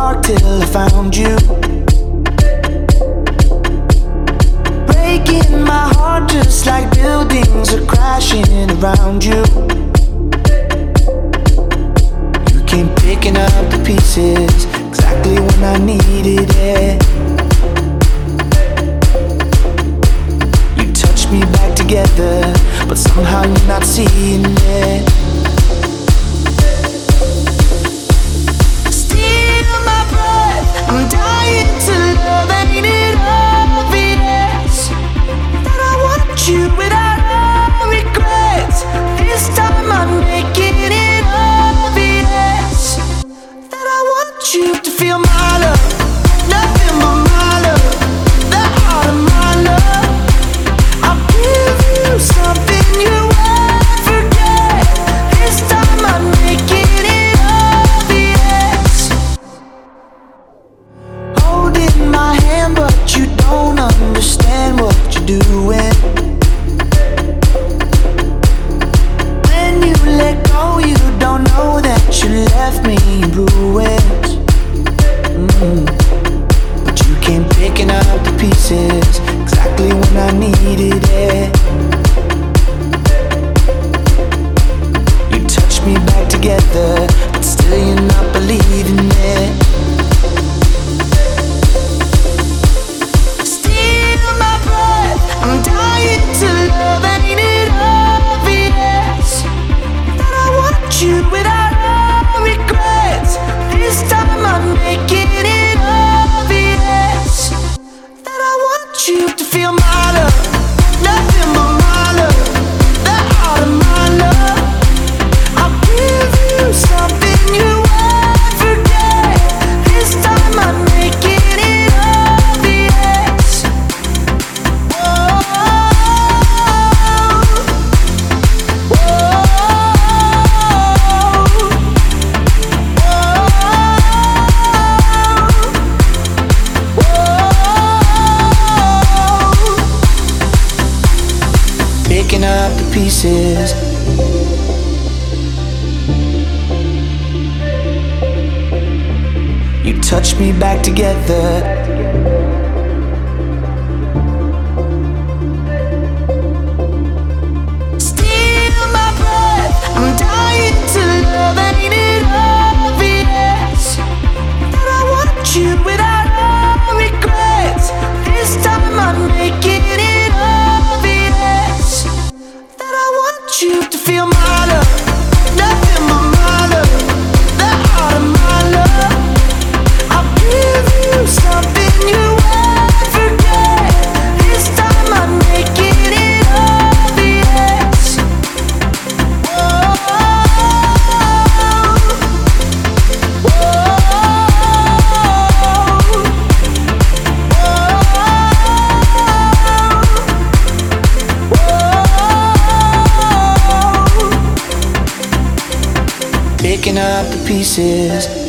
dark till I found you. Breaking my heart just like buildings are crashing around you. You came picking up the pieces exactly when I needed it. You touched me back together, but somehow you're not seeing it. I'm dying to love, ain't it obvious that I want you without all regrets? This time I'm making it obvious that I want you to feel my love, nothing but my love, the heart of my love. I'll give you something you won't forget. This time I'm making it obvious. Holding my hand, but you don't understand what you're doing. When you let go, you don't know that you left me in ruins. But you came picking up the pieces exactly when I needed it. You touched me back together, but still you're not believing it. I'm dying to love, ain't it obvious that I want you without all regrets? This time I'm making it obvious that I want you to feel my love, nothing but my love, the heart of my love. I'll give you something you won't forget. This time I'm making it obvious. Picking up the pieces. You touched me back together. I'm dying to love, ain't it obvious that I want you without all regrets? This time I'm making it obvious that I want you to feel my love, nothing but my love, the heart of my love. I'll give you something you won't forget. This time I'm making it obvious. Picking up the pieces.